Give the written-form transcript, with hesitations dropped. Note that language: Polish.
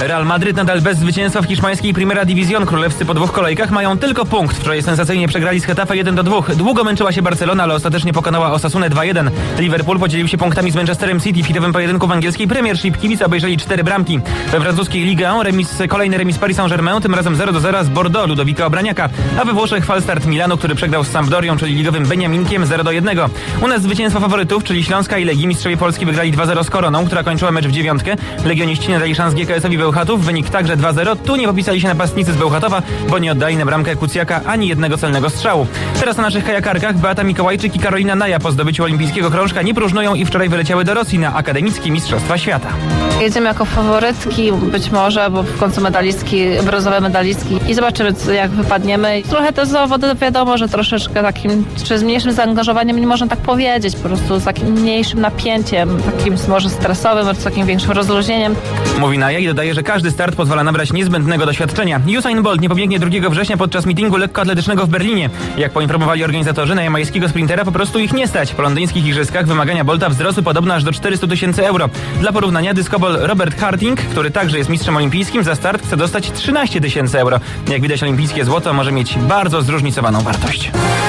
Real Madryt nadal bez zwycięstwa w hiszpańskiej Primera División. Królewscy po 2 kolejkach mają tylko punkt. Wczoraj sensacyjnie przegrali z Getafe 1-2. Długo męczyła się Barcelona, ale ostatecznie pokonała Osasunę 2-1. Liverpool podzielił się punktami z Manchesterem City w hitowym pojedynku w angielskiej Premiership. Kibice obejrzeli 4 bramki. We francuskiej Ligue 1 kolejny remis Paris Saint-Germain, tym razem 0-0 z Bordeaux Ludowika Obraniaka, a we Włoszech falstart Milanu, który przegrał z Sampdorią, czyli ligowym Beniaminkiem 0-1. U nas zwycięstwa faworytów, czyli Śląska i Legii. Mistrzowie Polski wygrali 2-0 z Koroną, która kończyła mecz w 9. Legioniści nie dali szans GKS-owi Bełchatów, wynik także 2-0. Tu nie popisali się napastnicy z Bełchatowa, bo nie oddali na bramkę Kucjaka ani jednego celnego strzału. Teraz na naszych kajakarkach Beata Mikołajczyk i Karolina Naja po zdobyciu olimpijskiego krążka nie próżnują i wczoraj wyleciały do Rosji na akademickie Mistrzostwa Świata. Jedziemy jako faworytki, być może, bo w końcu medalistki, brązowe medalistki i zobaczymy, jak wypadniemy. Trochę te zawody wiadomo, że troszeczkę takim, czy z mniejszym zaangażowaniem, nie można tak powiedzieć, po prostu z takim mniejszym napięciem, takim może stresowym, z takim większym rozluźnieniem. Mówi Naja i dodaje, że każdy start pozwala nabrać niezbędnego doświadczenia. Usain Bolt nie pobiegnie 2 września podczas meetingu lekkoatletycznego w Berlinie. Jak poinformowali organizatorzy, na jamańskiego sprintera po prostu ich nie stać. Po londyńskich igrzyskach wymagania Bolta wzrosły podobno aż do 400 000 euro. Dla porównania dyskobol Robert Harting, który także jest mistrzem olimpijskim, za start chce dostać 13 000 euro. Jak widać, olimpijskie złoto może mieć bardzo zróżnicowaną wartość.